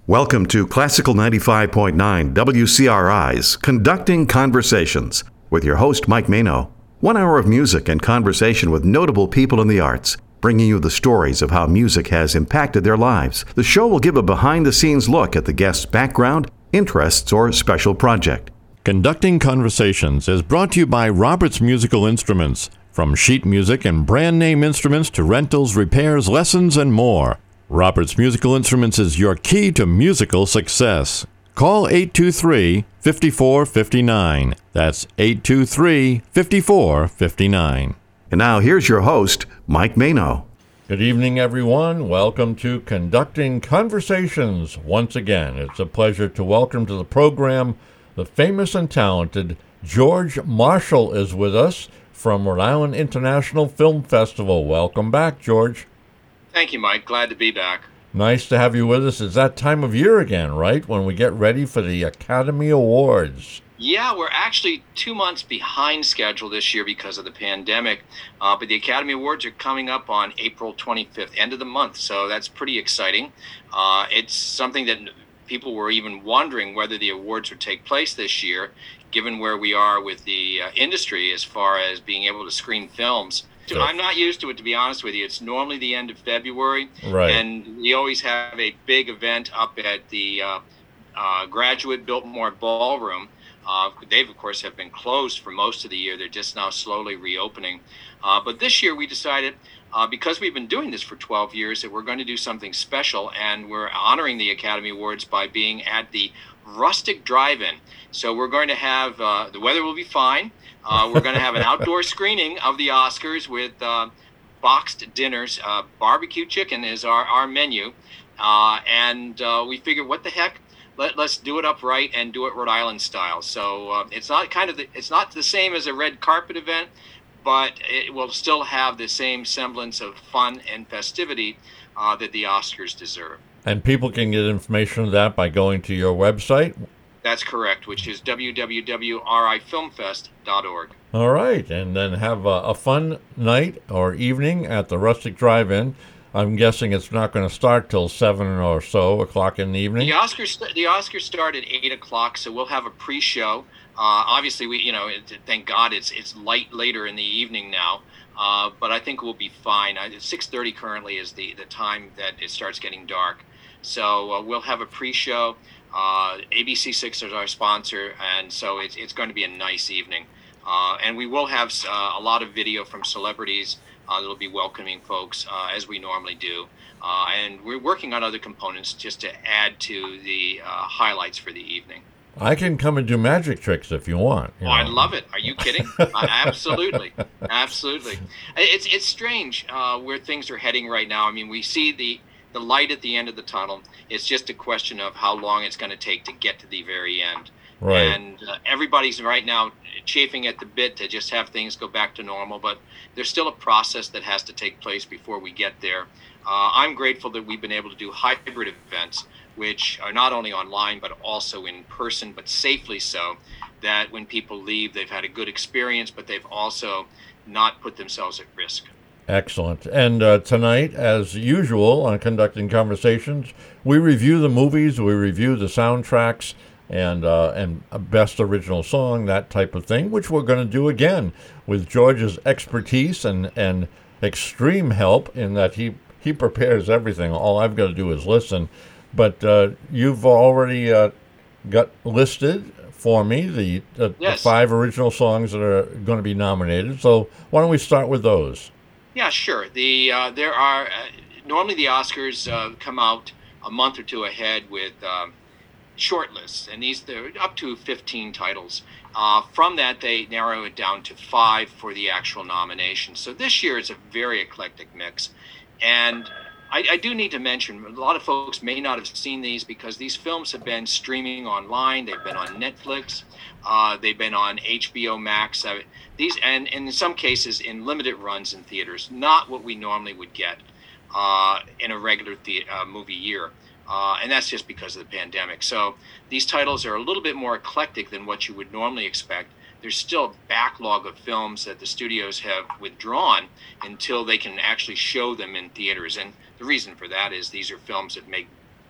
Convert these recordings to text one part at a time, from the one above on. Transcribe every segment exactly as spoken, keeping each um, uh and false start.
Welcome to Classical ninety-five point nine W C R I's Conducting Conversations with your host, Mike Mano. One hour of music and conversation with notable people in the arts, bringing you the stories of how music has impacted their lives. The show will give a behind-the-scenes look at the guest's background, interests, or special project. Conducting Conversations is brought to you by Roberts Musical Instruments. From sheet music and brand name instruments to rentals, repairs, lessons, and more. Roberts Musical Instruments is your key to musical success. Call eight two three, five four five nine. That's eight two three, five four five nine. And now here's your host, Mike Mano. Good evening, everyone. Welcome to Conducting Conversations. Once again, it's a pleasure to welcome to the program the famous and talented George Marshall is with us from Rhode Island International Film Festival. Welcome back, George. Thank you, Mike. Glad to be back. Nice to have you with us. It's that time of year again, right? When we get ready for the Academy Awards. Yeah, we're actually two months behind schedule this year because of the pandemic. Uh, but the Academy Awards are coming up on April twenty-fifth, end of the month. So that's pretty exciting. Uh, it's something that people were even wondering whether the awards would take place this year, given where we are with the uh, industry as far as being able to screen films. So I'm not used to it, to be honest with you. It's normally the end of February, right. And we always have a big event up at the uh, uh, Graduate Biltmore Ballroom. Uh, they, of course, have been closed for most of the year. They're just now slowly reopening. Uh, but this year we decided, uh, because we've been doing this for twelve years, that we're going to do something special, and we're honoring the Academy Awards by being at the Rustic Drive-In. So we're going to have, uh, the weather will be fine. Uh, we're going to have an outdoor screening of the Oscars with uh, boxed dinners. Uh, barbecue chicken is our, our menu. Uh, and uh, we figured, what the heck? Let, let's do it upright and do it Rhode Island style. So uh, it's not kind of the, it's not the same as a red carpet event, but it will still have the same semblance of fun and festivity uh, that the Oscars deserve. And people can get information on that by going to your website? That's correct, which is w w w dot r i film fest dot org. All right, and then have a, a fun night or evening at the Rustic Drive-In. I'm guessing it's not going to start till seven or so o'clock in the evening. The Oscars, the Oscars start at eight o'clock, so we'll have a pre-show. Uh, obviously, we, you know, it, thank God it's it's light later in the evening now, uh, but I think we'll be fine. six thirty currently is the the time that it starts getting dark, so uh, we'll have a pre-show. Uh, A B C six is our sponsor, and so it's it's going to be a nice evening. Uh, and we will have uh, a lot of video from celebrities uh, that will be welcoming folks uh, as we normally do. Uh, and we're working on other components just to add to the uh, highlights for the evening. I can come and do magic tricks if you want. You oh, I love it. Are you kidding? uh, absolutely. Absolutely. It's, it's strange uh, where things are heading right now. I mean, we see the the light at the end of the tunnel. It's just a question of how long it's going to take to get to the very end. Right. And uh, everybody's right now chafing at the bit to just have things go back to normal, but there's still a process that has to take place before we get there. Uh, I'm grateful that we've been able to do hybrid events, which are not only online, but also in person, but safely so, that when people leave, they've had a good experience, but they've also not put themselves at risk. Excellent. And uh, tonight, as usual, on Conducting Conversations, we review the movies, we review the soundtracks, and uh, and a best original song, that type of thing, which we're going to do again with George's expertise and, and extreme help in that he, he prepares everything. All I've got to do is listen. But uh, you've already uh, got listed for me the, the, yes. the five original songs that are going to be nominated. So why don't we start with those? Yeah, sure. The uh, there are uh, normally the Oscars uh, come out a month or two ahead with um, short lists, and these they're up to fifteen titles. Uh, from that, they narrow it down to five for the actual nomination. So this year is a very eclectic mix, and I, I do need to mention a lot of folks may not have seen these because these films have been streaming online. They've been on Netflix. Uh, they've been on H B O Max. Uh, these and, and in some cases in limited runs in theaters, not what we normally would get uh, in a regular the, uh, movie year. Uh, and that's just because of the pandemic. So these titles are a little bit more eclectic than what you would normally expect. There's still a backlog of films that the studios have withdrawn until they can actually show them in theaters. And the reason for that is these are films that make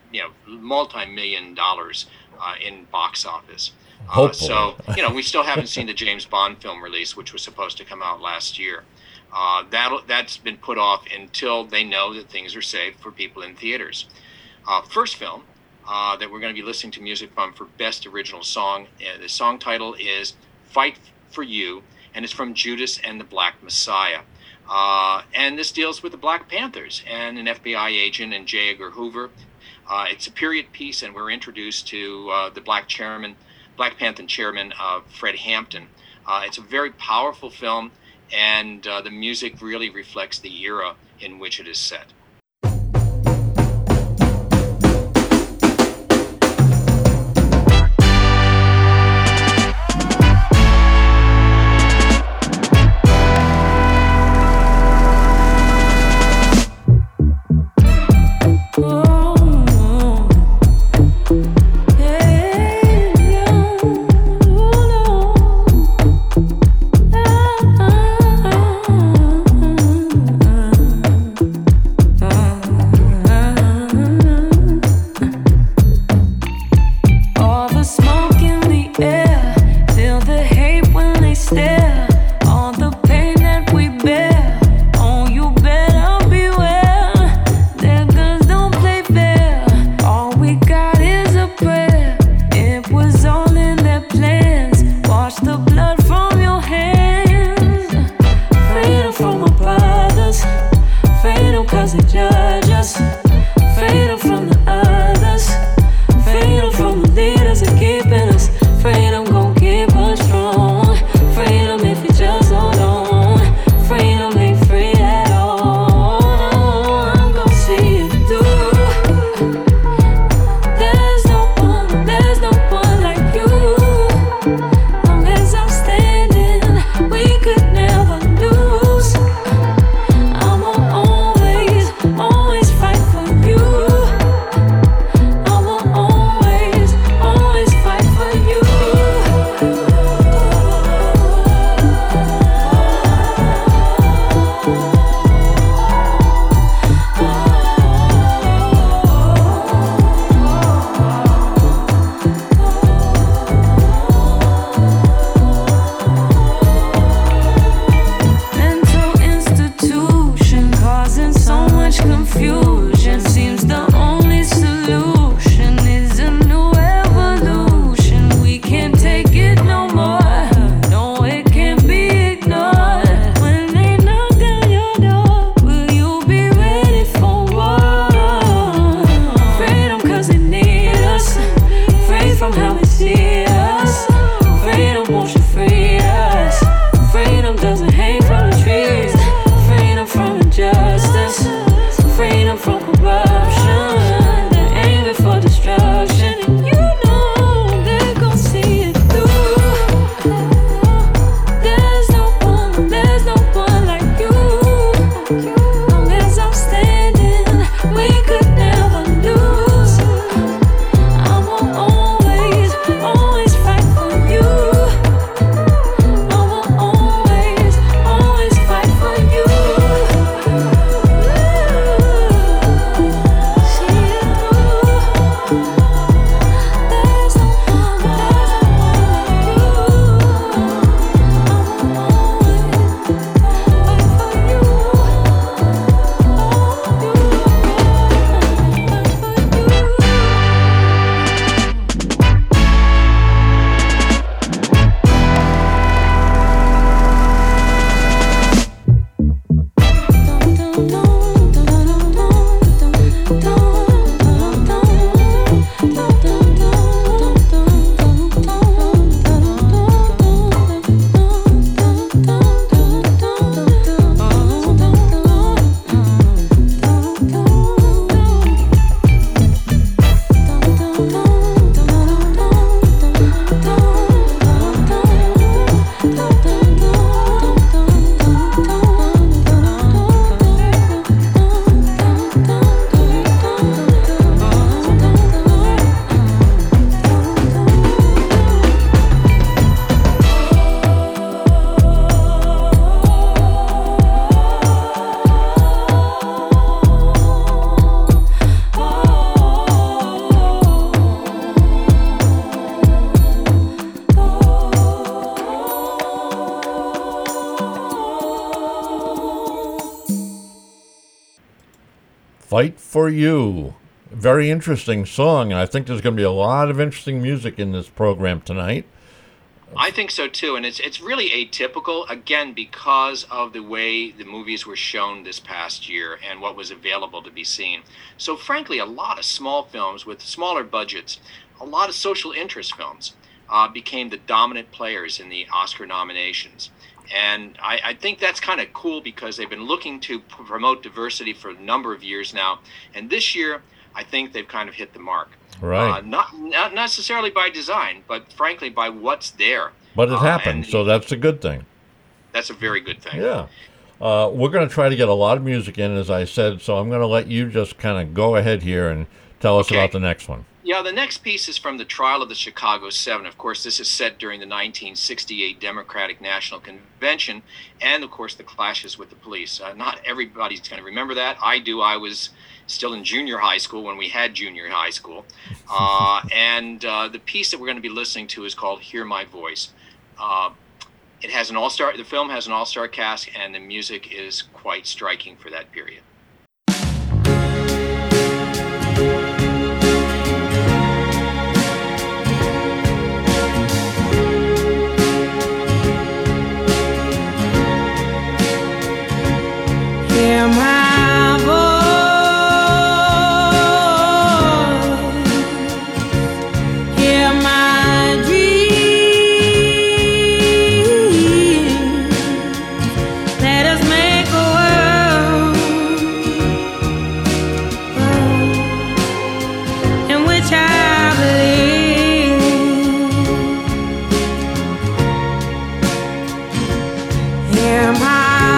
you know, multi-million dollars uh, in box office. Uh, Hopefully. so, you know, we still haven't seen the James Bond film release, which was supposed to come out last year. Uh, that that's been put off until they know that things are safe for people in theaters. Uh, first film uh, that we're going to be listening to music from for Best Original Song. Uh, the song title is "Fight for You," and it's from Judas and the Black Messiah. Uh, and this deals with the Black Panthers and an F B I agent and J. Edgar Hoover. Uh, it's a period piece, and we're introduced to uh, the Black chairman, Black Panther chairman, uh, Fred Hampton. Uh, it's a very powerful film, and uh, the music really reflects the era in which it is set. Fight for You. Very interesting song, and I think there's going to be a lot of interesting music in this program tonight. I think so too, and it's it's really atypical, again, because of the way the movies were shown this past year and what was available to be seen. So frankly, a lot of small films with smaller budgets, a lot of social interest films uh, became the dominant players in the Oscar nominations. And I, I think that's kind of cool because they've been looking to p- promote diversity for a number of years now. And this year, I think they've kind of hit the mark. Right. Uh, not not necessarily by design, but frankly by what's there. But it Uh, happened, and so that's a good thing. That's a very good thing. Yeah. Uh, we're going to try to get a lot of music in, as I said, so I'm going to let you just kind of go ahead here and tell us Okay. about the next one. Yeah, the next piece is from the Trial of the Chicago Seven. Of course, this is set during the nineteen sixty-eight Democratic National Convention and, of course, the clashes with the police. Uh, not everybody's going to remember that. I do. I was still in junior high school when we had junior high school. Uh, and uh, the piece that we're going to be listening to is called Hear My Voice. Uh, it has an all-star, the film has an all-star cast, and the music is quite striking for that period. Hear my voice, hear my dreams. Let us make a world, world in which I believe. Hear my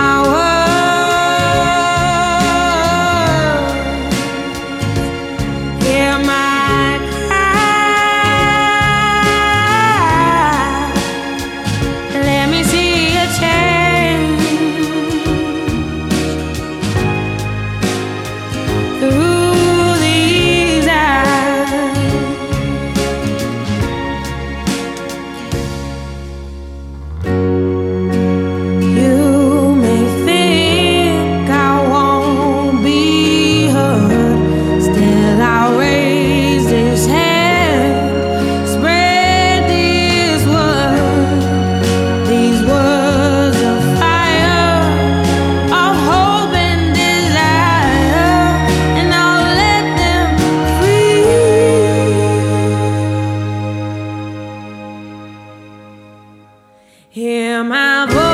hear my voice.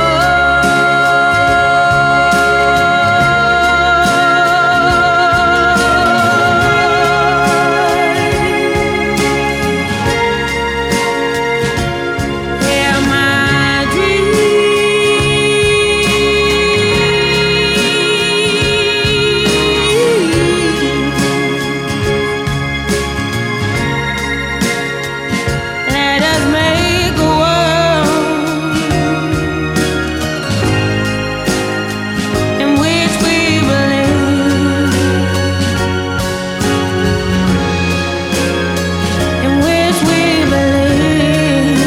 Hear my dreams. Let us make a world in which we believe, in which we believe.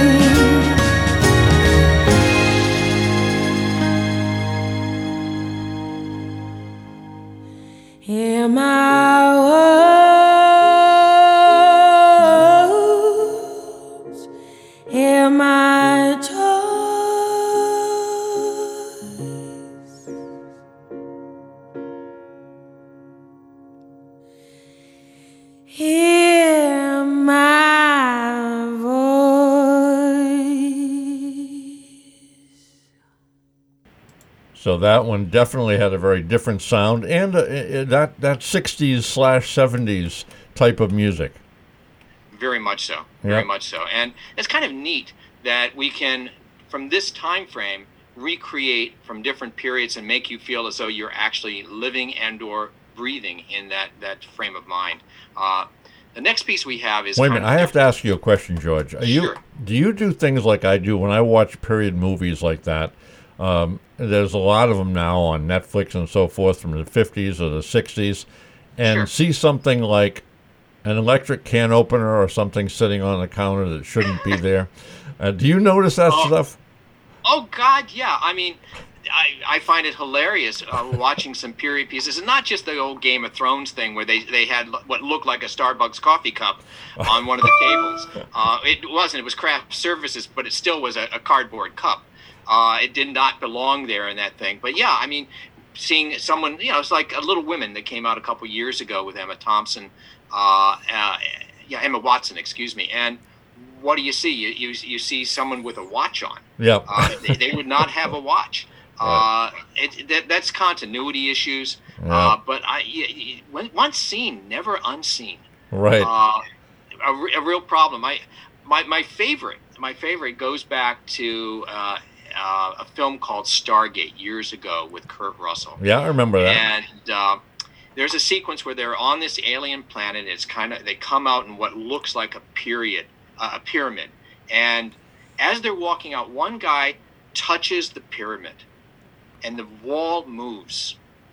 Hear my words, hear my choice. Hear my voice. So that one definitely had a very different sound and uh, uh, that, that sixties slash seventies type of music. Very much so. Yeah. Very much so. And it's kind of neat that we can, from this time frame, recreate from different periods and make you feel as though you're actually living and or breathing in that, that frame of mind. Uh, the next piece we have is... Wait a kind minute, of I have to ask you a question, George. Are you, Sure. do you do things like I do when I watch period movies like that? Um, there's a lot of them now on Netflix and so forth from the fifties or the sixties, and Sure. see something like an electric can opener or something sitting on the counter that shouldn't be there. Uh, do you notice that Oh. stuff? Oh God, yeah. I mean, I, I find it hilarious uh, watching some period pieces, and not just the old Game of Thrones thing where they, they had what looked like a Starbucks coffee cup on one of the tables. Uh, it wasn't. It was craft services, but it still was a, a cardboard cup. Uh, it did not belong there in that thing. But yeah, I mean, seeing someone, you know, it's like a Little Women that came out a couple years ago with Emma Thompson, uh, uh, yeah, Emma Watson, excuse me, and what do you see? You you, you see someone with a watch on. Yeah. uh, they, they would not have a watch. Uh, it, that, that's continuity issues. Yeah. Uh, but I, y- y- once seen, never unseen. Right. Uh, a, re- a real problem. I, my, my favorite, my favorite goes back to uh, uh, a film called Stargate years ago with Kurt Russell. Yeah, I remember that. And uh, there's a sequence where they're on this alien planet. It's kind of they come out in what looks like a period, uh, a pyramid, and as they're walking out, one guy touches the pyramid. And the wall moves.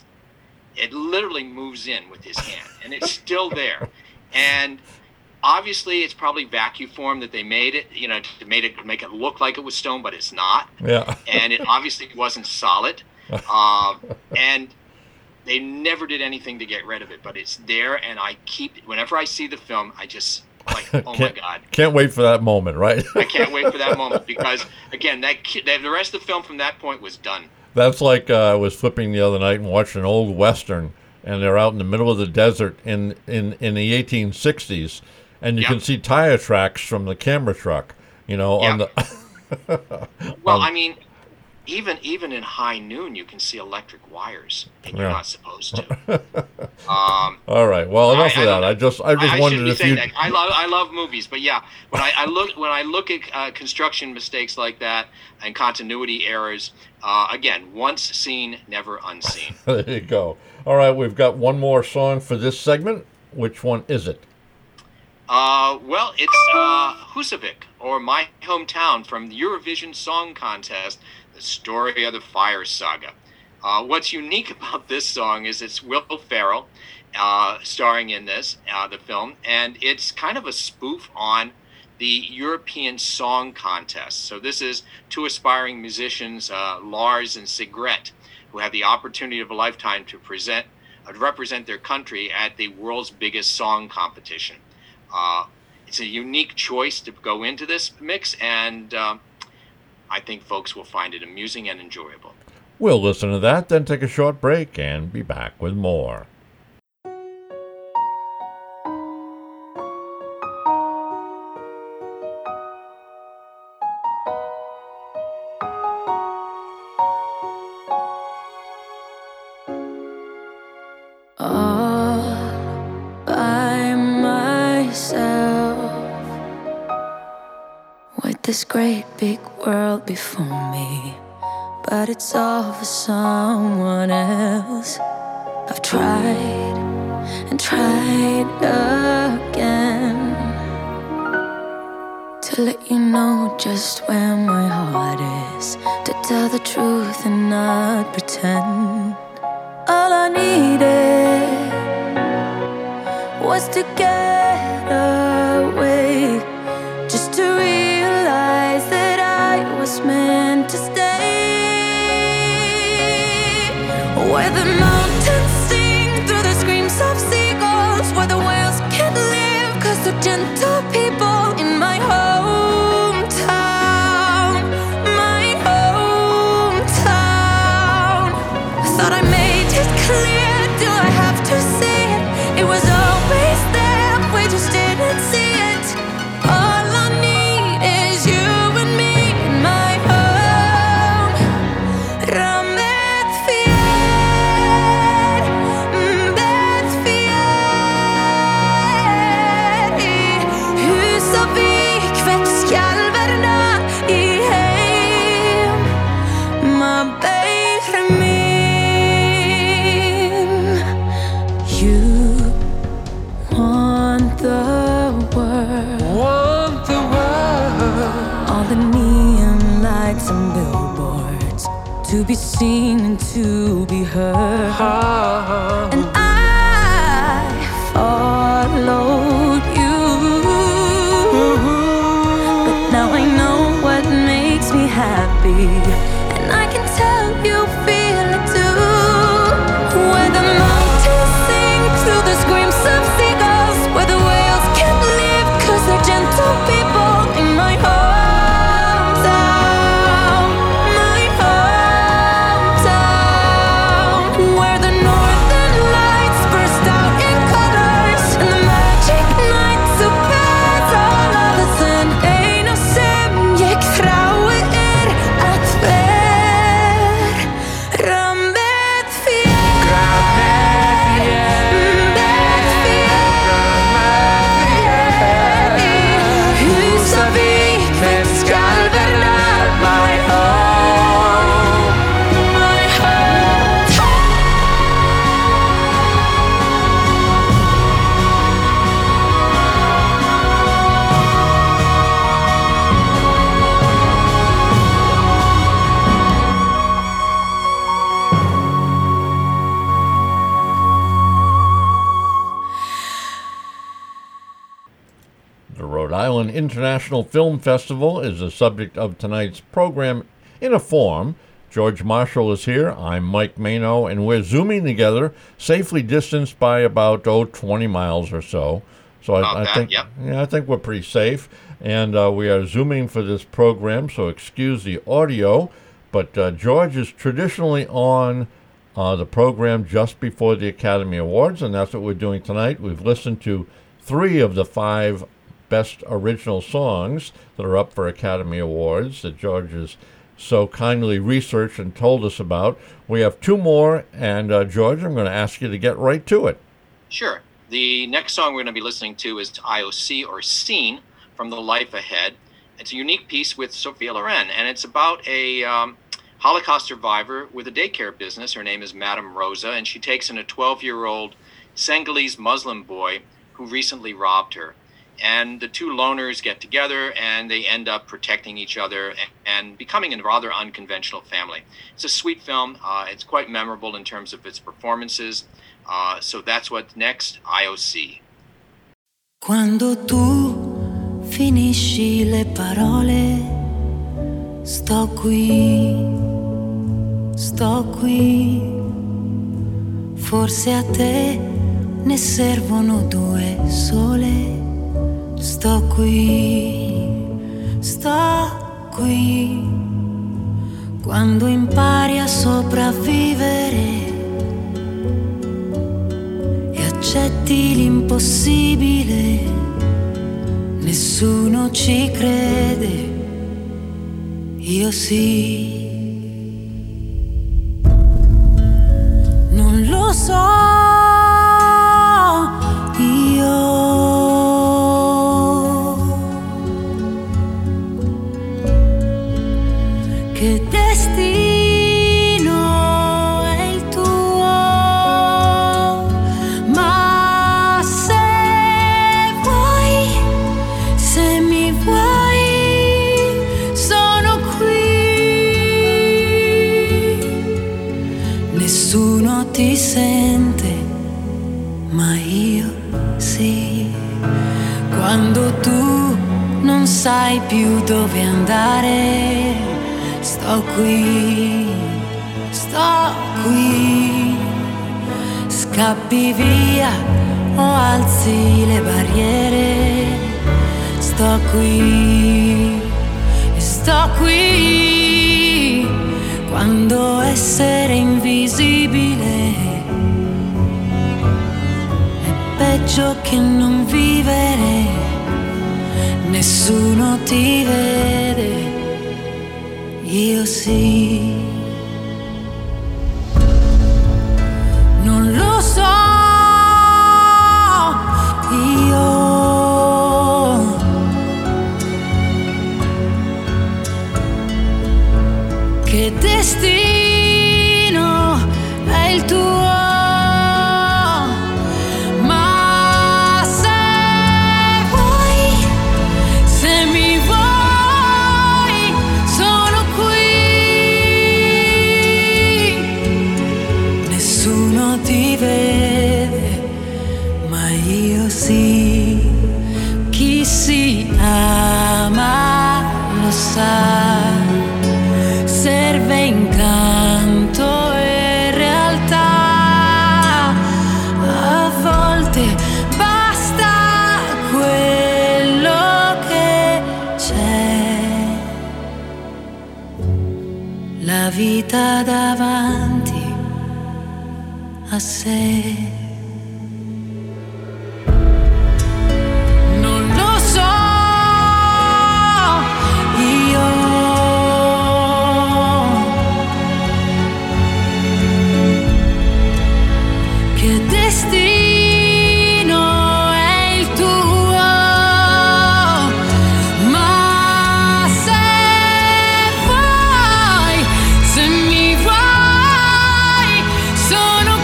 It literally moves in with his hand, and it's still there. And obviously, it's probably vacuum form that they made it, you know, to make it make it look like it was stone, but it's not. Yeah. And it obviously wasn't solid. Um, and they never did anything to get rid of it, but it's there. And I keep whenever I see the film, I just like, oh my God. Can't wait for that moment, right? I can't wait for that moment because again, that, that the rest of the film from that point was done. That's like uh, I was flipping the other night and watched an old Western, and they're out in the middle of the desert in, in, in the eighteen sixties, and you Yep. can see tire tracks from the camera truck, you know, on Yep. the... Well, um, I mean, even even in high noon, you can see electric wires, and you're Yeah. not supposed to. Um, All right. Well, enough I- I of that. don't- I just I just I, I wondered shouldn't be if saying you... that. I love I love movies, but yeah, when I, I look when I look at uh, construction mistakes like that and continuity errors, uh, again, once seen, never unseen. There you go. All right. We've got one more song for this segment. Which one is it? Uh, well, it's uh, Husavik, or My Hometown, from the Eurovision Song Contest, the story of the Fire Saga. Uh, what's unique about this song is it's Will Ferrell uh, starring in this, uh, the film, and it's kind of a spoof on the European Song Contest. So this is two aspiring musicians, uh, Lars and Sigrid, who have the opportunity of a lifetime to present, uh, represent their country at the world's biggest song competition. Uh, it's a unique choice to go into this mix, and uh, I think folks will find it amusing and enjoyable. We'll listen to that, then take a short break and be back with more. All by myself, with this great big world before me, but it's all for someone else. I've tried and tried again to let you know just where my heart is, to tell the truth and not pretend. All I needed was to get away, just to realize that I was meant to stay. Where the mountains sing through the screams of seagulls, where the whales can't live cause they're gentle people. In my hometown, my hometown. Thought I made it clear, do I have to say it? It was always there, we just didn't see it. All I need is you and me in my home. Ramet fier, bet fier. I Husavik vet skälverna i hem. Ma bättre min. You want the world, Want the world. all the neon lights and billboards, to be seen and to be heard. Ah, And I followed you, but now I know what makes me happy, and I can tell you The Rhode Island International Film Festival is the subject of tonight's program in a form. George Marshall is here. I'm Mike Mano, and we're Zooming together, safely distanced by about, oh, twenty miles or so. So I, I that, think yep. yeah, I think we're pretty safe. And uh, we are Zooming for this program, so excuse the audio. But uh, George is traditionally on uh, the program just before the Academy Awards, and that's what we're doing tonight. We've listened to three of the five best original songs that are up for Academy Awards that George has so kindly researched and told us about. We have two more, and uh, George, I'm going to ask you to get right to it. Sure. The next song we're going to be listening to is I O C, or Scene, from The Life Ahead. It's a unique piece with Sophia Loren, and it's about a um, Holocaust survivor with a daycare business. Her name is Madame Rosa, and she takes in a twelve-year-old Senegalese Muslim boy who recently robbed her. And the two loners get together, and they end up protecting each other and, and becoming a rather unconventional family. It's a sweet film. Uh, it's quite memorable in terms of its performances. Uh, so that's what's next, I O C. Quando tu finisci le parole, sto qui, sto qui. Forse a te ne servono due sole. Sto qui, sto qui. Quando impari a sopravvivere e accetti l'impossibile, nessuno ci crede, io sì. Non lo so, io che destino è il tuo, ma se vuoi, se mi vuoi, sono qui. Nessuno ti sente, ma io sì. Quando tu non sai più dove andare, sto qui, sto qui. Scappi via o alzi le barriere, sto qui, sto qui. Quando essere invisibile è peggio che non vivere, nessuno ti vede, io sì. Non lo so, io che destino è il tuo, ma se vuoi, se mi vuoi, sono qui. Nessuno ti vede, ma io sì. Chi si ama lo sa, serve incanto e realtà. A volte basta quello che c'è, la vita davanti a sé. Non lo so, io che destino è il tuo, ma se vuoi, se mi vuoi, sono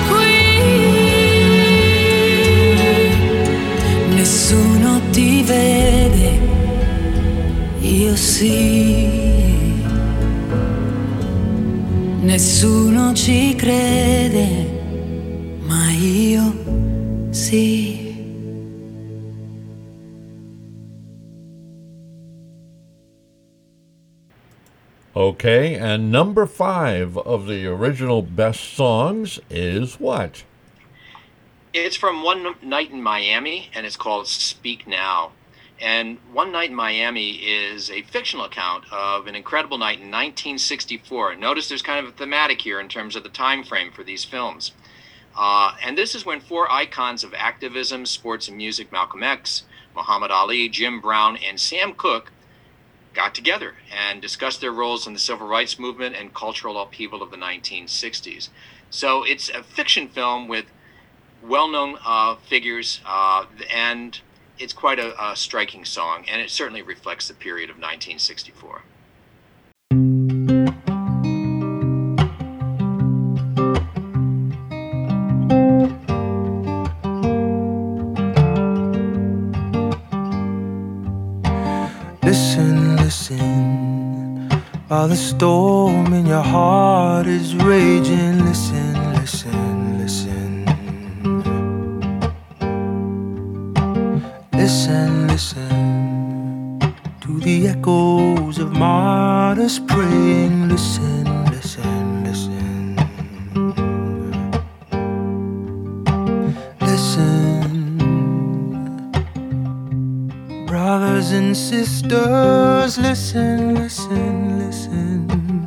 qui. Nessuno ti vede, io sì. Nessuno ci crede, ma io sì. Okay, and number five of the original best songs is what? It's from One Night in Miami, and it's called Speak Now. And One Night in Miami is a fictional account of an incredible night in nineteen sixty-four. Notice there's kind of a thematic here in terms of the time frame for these films. Uh, and this is when four icons of activism, sports, and music, Malcolm X, Muhammad Ali, Jim Brown, and Sam Cooke, got together and discussed their roles in the civil rights movement and cultural upheaval of the nineteen sixties. So it's a fiction film with well-known uh, figures, uh, and it's quite a, a striking song, and it certainly reflects the period of nineteen sixty-four. Listen, listen, while the storm in your heart is raging. Listen, listen, listen. Listen, listen to the echoes of martyrs praying. Listen, listen, listen. Listen. Brothers and sisters, listen, listen, listen.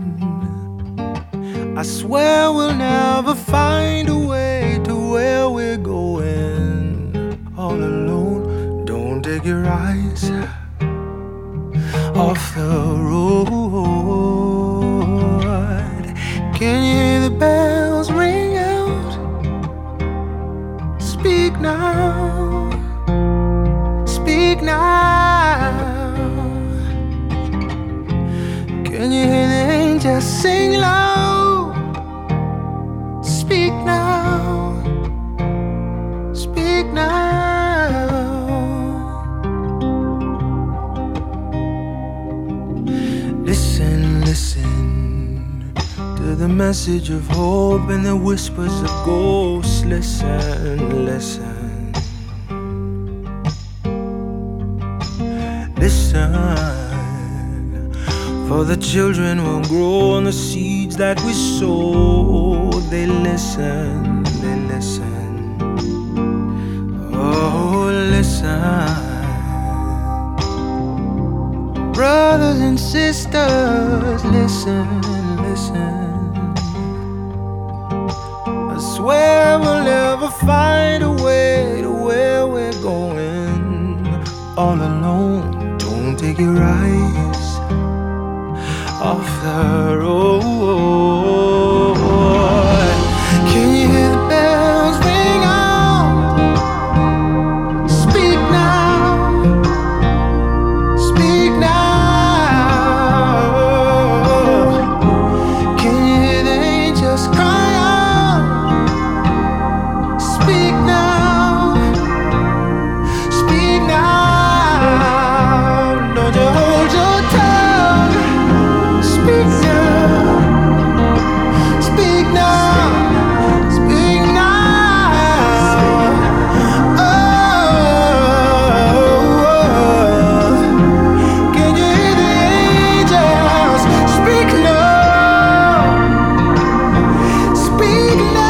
I swear we'll never find a way to where we're going all alone. Don't take your eyes off the road. Can you hear the bells ring out? Speak now. Speak now. Can you hear the angels sing low? Speak now. Speak now. Listen, listen to the message of hope and the whispers of ghosts. Listen, listen. Listen, for the children will grow on the seeds that we sow. They listen, they listen. Oh, listen. Brothers and sisters, listen, listen. I swear we'll never find a way to where we're going all alone. Don't take your eyes off the road. Can you hear the bells ring out? Speak now. Speak now. Can you hear the angels cry out? Speak now. Speak now. Hold your tongue. Speak now. Speak now. Speak now. Oh, can you hear the angels? Speak now. Speak now.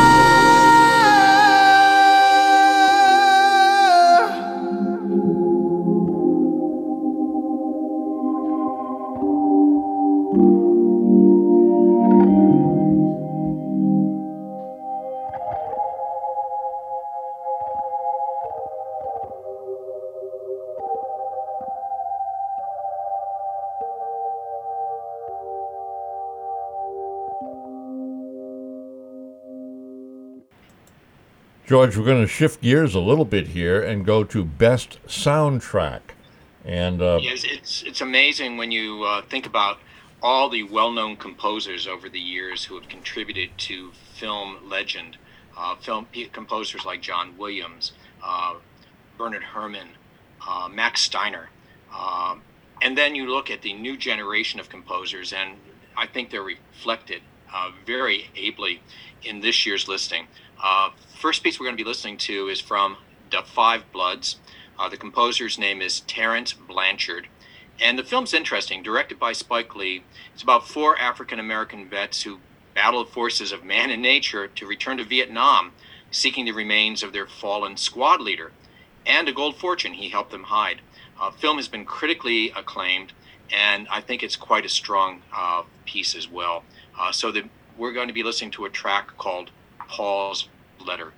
George, we're going to shift gears a little bit here and go to Best Soundtrack. And uh, Yes, it's it's amazing when you uh, think about all the well-known composers over the years who have contributed to film legend. Uh, film p- composers like John Williams, uh, Bernard Herrmann, uh, Max Steiner, uh, and then you look at the new generation of composers, and I think they're reflected uh, very ably in this year's listing. Uh, first piece we're going to be listening to is from Da five Bloods. Uh, the composer's name is Terence Blanchard, And the film's interesting, directed by Spike Lee. It's about four African-American vets who battle the forces of man and nature to return to Vietnam, seeking the remains of their fallen squad leader and a gold fortune he helped them hide. Uh, film has been critically acclaimed, and I think it's quite a strong uh, piece as well. Uh, so the, we're going to be listening to a track called Paul's Letter.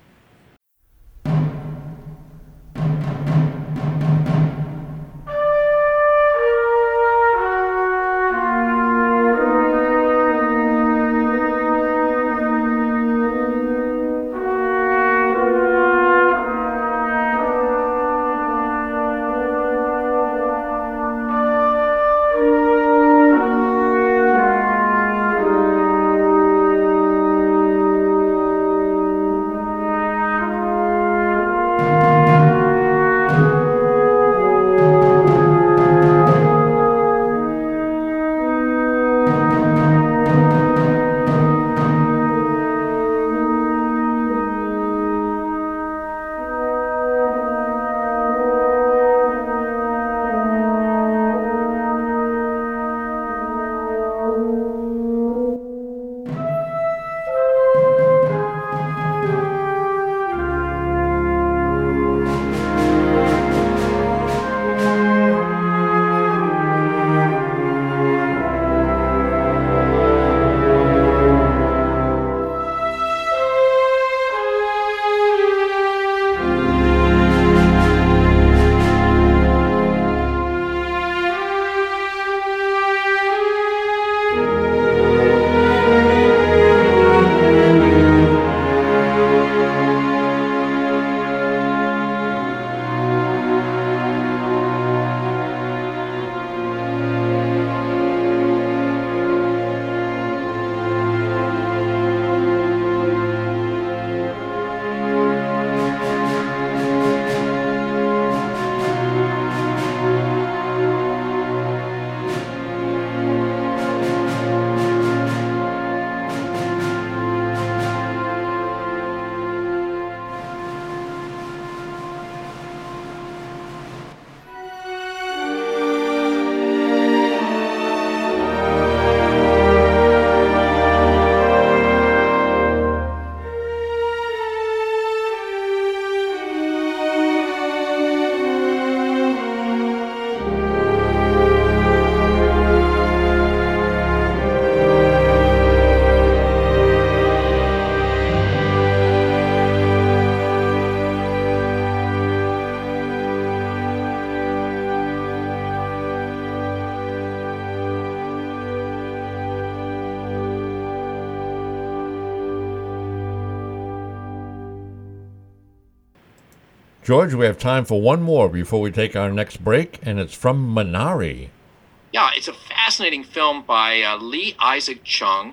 George, we have time for one more before we take our next break, and it's from Minari. Yeah, it's a fascinating film by uh, Lee Isaac Chung,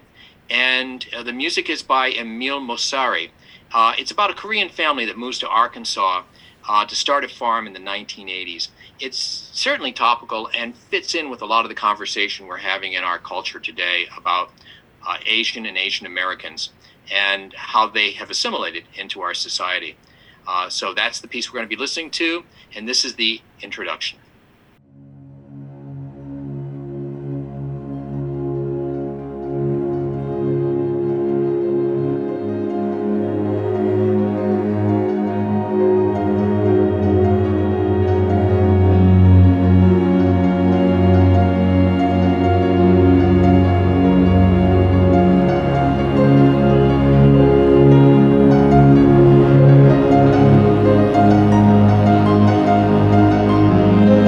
and uh, the music is by Emile Mosseri. Uh, it's about a Korean family that moves to Arkansas uh, to start a farm in the nineteen eighties. It's certainly topical and fits in with a lot of the conversation we're having in our culture today about uh, Asian and Asian Americans and how they have assimilated into our society. Uh, so that's the piece we're going to be listening to, and this is the introduction. Thank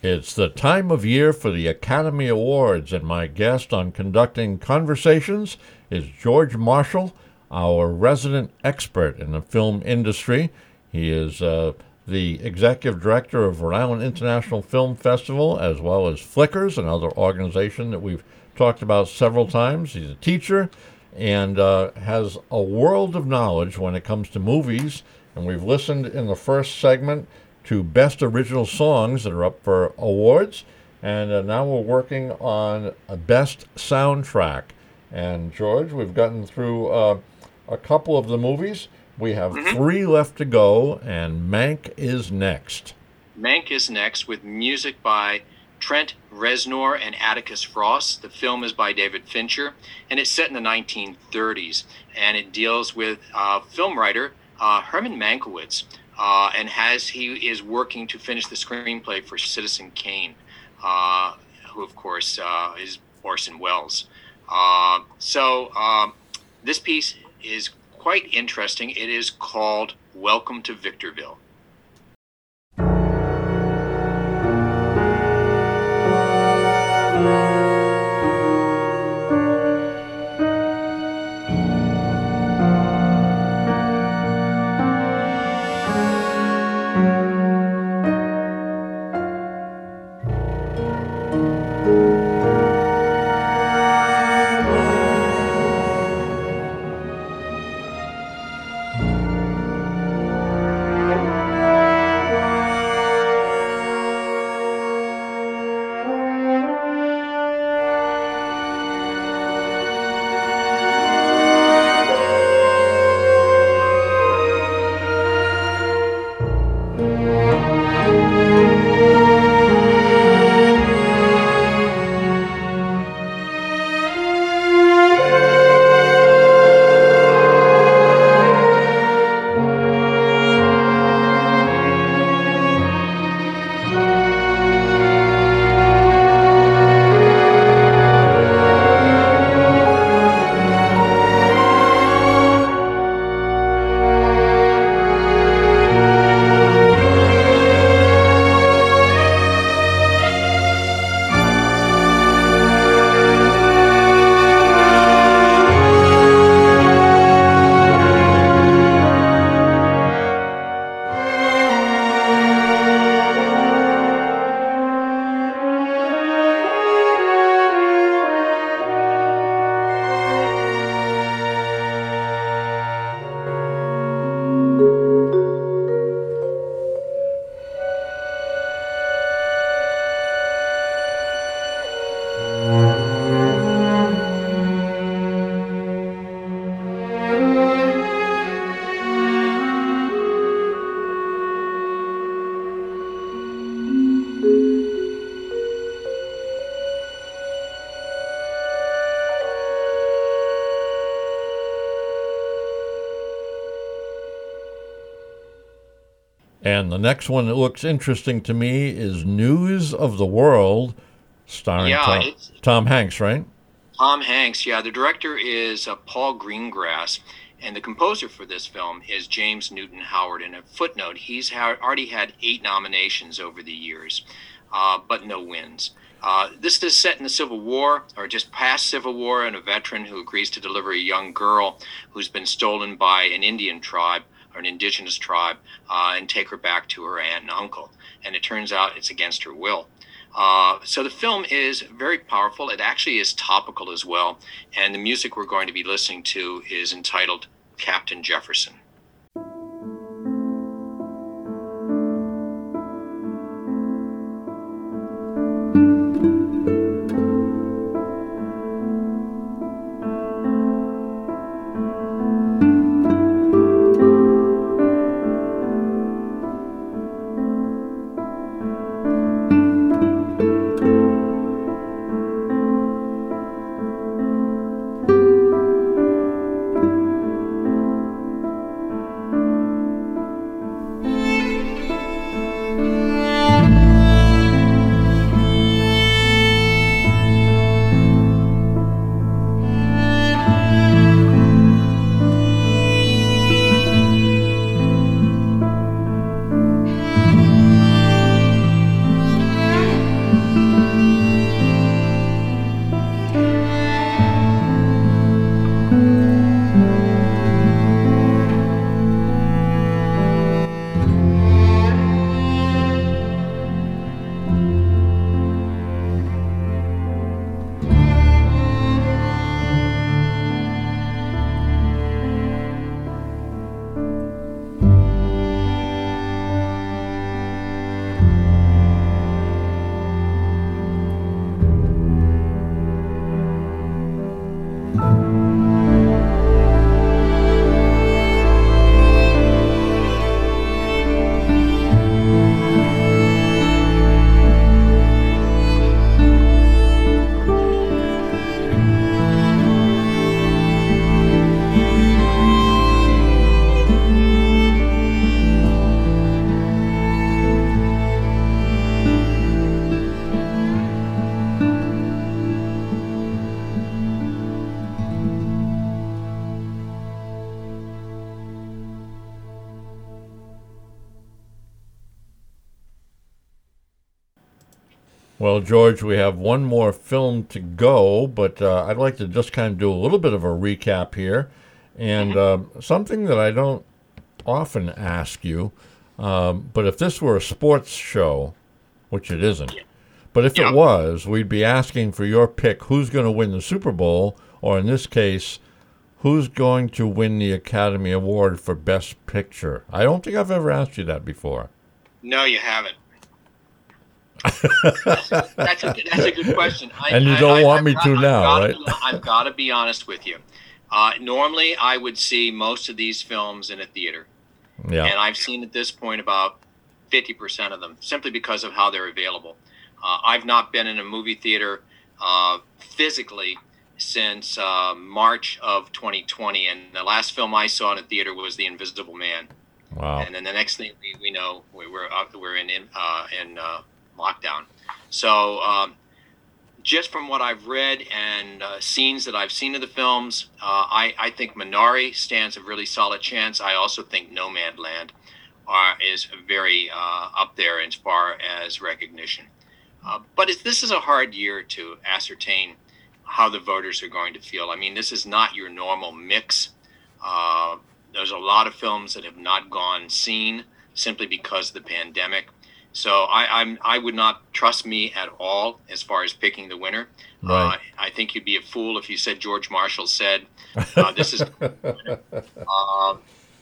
It's the time of year for the Academy Awards, and my guest on Conducting Conversations is George Marshall, our resident expert in the film industry. He is uh, the executive director of Rhode Island International Film Festival, as well as Flickers, another organization that we've talked about several times. He's a teacher and uh, has a world of knowledge when it comes to movies, and we've listened in the first segment to Best Original Songs that are up for awards, and uh, now we're working on a Best Soundtrack. And George, we've gotten through uh, a couple of the movies. We have mm-hmm. three left to go, and Mank is next. Mank is next with music by Trent Reznor and Atticus Ross. The film is by David Fincher, and it's set in the nineteen thirties, and it deals with uh, film writer uh, Herman Mankiewicz. Uh, and has he is working to finish the screenplay for Citizen Kane, uh, who of course uh, is Orson Welles. Uh, so um, this piece is quite interesting. It is called "Welcome to Victorville." And the next one that looks interesting to me is News of the World, starring yeah, Tom, Tom Hanks, right? Tom Hanks, yeah. The director is uh, Paul Greengrass, and the composer for this film is James Newton Howard. And a footnote, he's ha- already had eight nominations over the years, uh, but no wins. Uh, this is set in the Civil War, or just past Civil War, and a veteran who agrees to deliver a young girl who's been stolen by an Indian tribe, or an indigenous tribe, uh, and take her back to her aunt and uncle. And it turns out it's against her will. Uh, so the film is very powerful. It actually is topical as well. And the music we're going to be listening to is entitled Captain Jefferson. Well, George, we have one more film to go, but uh, I'd like to just kind of do a little bit of a recap here. And uh, something that I don't often ask you, um, but if this were a sports show, which it isn't, but if Yeah. it was, we'd be asking for your pick, who's going to win the Super Bowl, or in this case, who's going to win the Academy Award for Best Picture? I don't think I've ever asked you that before. No, you haven't. that's, that's, a, that's a good question. I, And you I- don't I- want I've me got- to I've now, gotta right? be- I've got to be honest with you. Uh, normally, I would see most of these films in a theater. Yeah. And I've seen at this point about fifty percent of them, simply because of how they're available. Uh, I've not been in a movie theater uh, physically since uh, March of twenty twenty, and the last film I saw in a theater was The Invisible Man. Wow. And then the next thing we, we know, we, we're up, we're in in, uh, in uh, lockdown. So um, just from what I've read and uh, scenes that I've seen of the films, uh, I, I think Minari stands a really solid chance. I also think Nomadland are, is very uh, up there as far as recognition. Uh, but it's, this is a hard year to ascertain how the voters are going to feel. I mean, this is not your normal mix. Uh, there's a lot of films that have not gone seen simply because of the pandemic. So I, I'm I would not trust me at all as far as picking the winner. Right. Uh, I think you'd be a fool if you said George Marshall said uh, this is. um,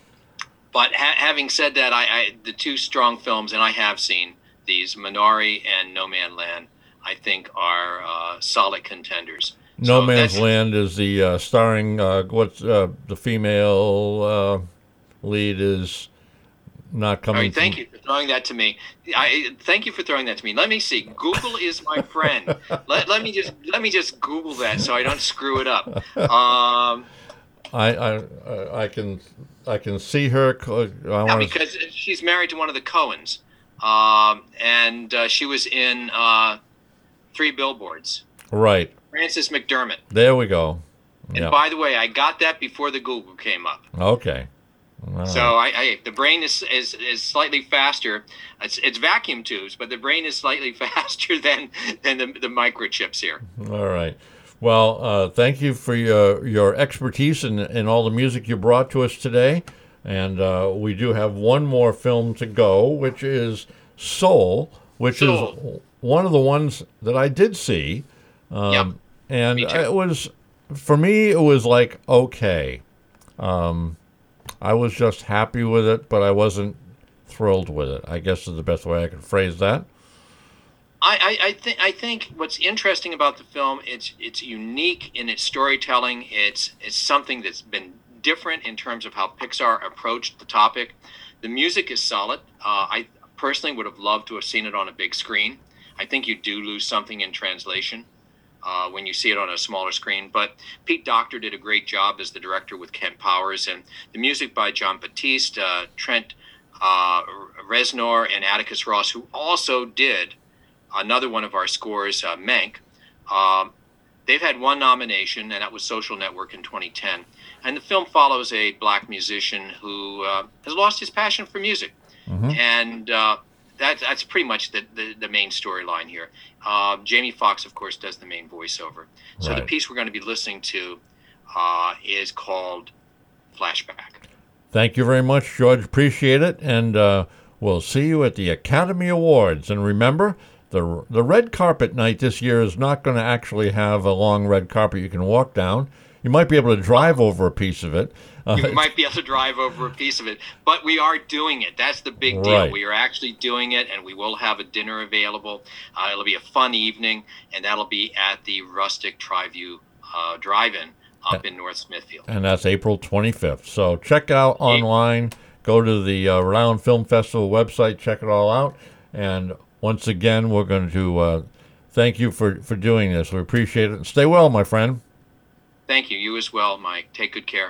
but ha- having said that, I, I the two strong films, and I have seen these, Minari and No Man's Land, I think are uh, solid contenders. No So Man's that's- Land is the uh, starring, uh, what's uh, the female uh, lead is not All coming. right, thank from- you for throwing that to me. I thank you for throwing that to me. Let me see. Google is my friend. let, let me just let me just Google that so I don't screw it up. Um, I, I, I can, I can see her. co- I yeah, wanna- because she's married to one of the Coens, um, and uh, she was in uh, Three Billboards. Right. Frances McDermott. There we go. And Yeah. by the way, I got that before the Google came up. Okay. All So I, I the brain is, is is slightly faster. It's, it's vacuum tubes, but the brain is slightly faster than than the, the microchips here. All right. Well, uh, thank you for your your expertise in, in all the music you brought to us today. And uh, we do have one more film to go, which is Soul, which is Soul. one of the ones that I did see. Um, Yep. And Me too. it was, for me, it was like, okay. Um, I was just happy with it, but I wasn't thrilled with it, I guess is the best way I could phrase that. I, I, I think I think what's interesting about the film, it's it's unique in its storytelling. It's it's something that's been different in terms of how Pixar approached the topic. The music is solid. Uh, I personally would have loved to have seen it on a big screen. I think you do lose something in translation uh, when you see it on a smaller screen. But Pete Docter did a great job as the director with Kent Powers, and the music by John Batiste, uh, Trent uh, Reznor, and Atticus Ross, who also did another one of our scores, uh, Mank. Um, they've had one nomination, and that was Social Network in twenty ten. And the film follows a black musician who uh, has lost his passion for music. Mm-hmm. And uh, that, that's pretty much the, the, the main storyline here. Uh, Jamie Foxx, of course, does the main voiceover. So the Right. piece we're going to be listening to uh, is called Flashback. Thank you very much, George. Appreciate it. And uh, we'll see you at the Academy Awards. And remember, the the red carpet night this year is not going to actually have a long red carpet you can walk down. You might be able to drive over a piece of it. Uh, You might be able to drive over a piece of it, but we are doing it. That's the big deal. Right. We are actually doing it, and we will have a dinner available. Uh, it'll be a fun evening, and that'll be at the Rustic Triview uh, Drive-In up in North Smithfield. and that's April twenty-fifth. So check it out online. Go to the uh, Rhode Island Film Festival website. Check it all out. And once again, we're going to uh, thank you for, for doing this. We appreciate it. And stay well, my friend. Thank you. You as well, Mike. Take good care.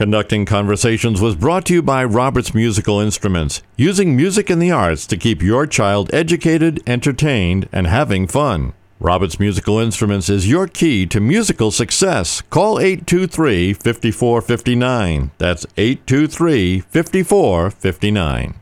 Conducting Conversations was brought to you by Roberts Musical Instruments, using music in the arts to keep your child educated, entertained, and having fun. Roberts Musical Instruments is your key to musical success. Call eight two three, five four five nine. That's eight two three, five four five nine.